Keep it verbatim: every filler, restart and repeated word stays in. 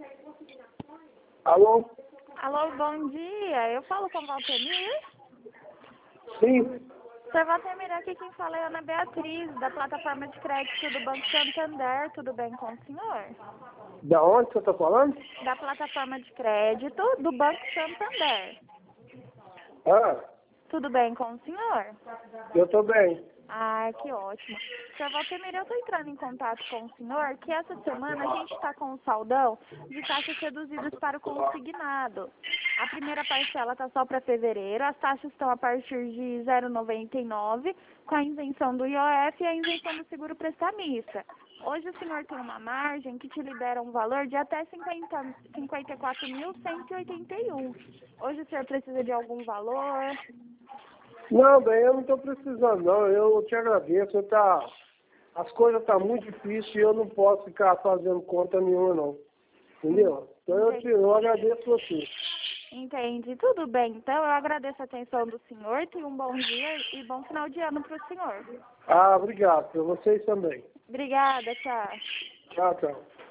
Alô? Alô, bom dia. Eu falo com o Valtemir. Sim. Seu Valtemir, aqui quem fala é a Ana Beatriz, da plataforma de crédito do Banco Santander. Tudo bem com o senhor? Da onde você está falando? Da plataforma de crédito do Banco Santander. Ah, Tudo bem com o senhor? eu estou bem. Ah, que ótimo. Seu Valtemir, eu estou entrando em contato com o senhor que essa semana a gente está com um saldão de taxas reduzidas para o consignado. A primeira parcela está só para fevereiro, as taxas estão a partir de zero vírgula noventa e nove, com a isenção do I O F e a isenção do seguro prestamista. Hoje o senhor tem uma margem que te libera um valor de até cinquenta, cinquenta e quatro mil cento e oitenta e um. Hoje o senhor precisa de algum valor? Não, bem, eu não estou precisando, não. Eu te agradeço. Eu tá, as coisas estão tá muito difíceis e eu não posso ficar fazendo conta nenhuma, não. Entendeu? Então eu, te, eu agradeço você. Entendi. Tudo bem. Então, eu agradeço a atenção do senhor. Tenha um bom dia e bom final de ano para o senhor. Ah, obrigado. Para vocês também. Obrigada. Tchau. Tchau, tchau.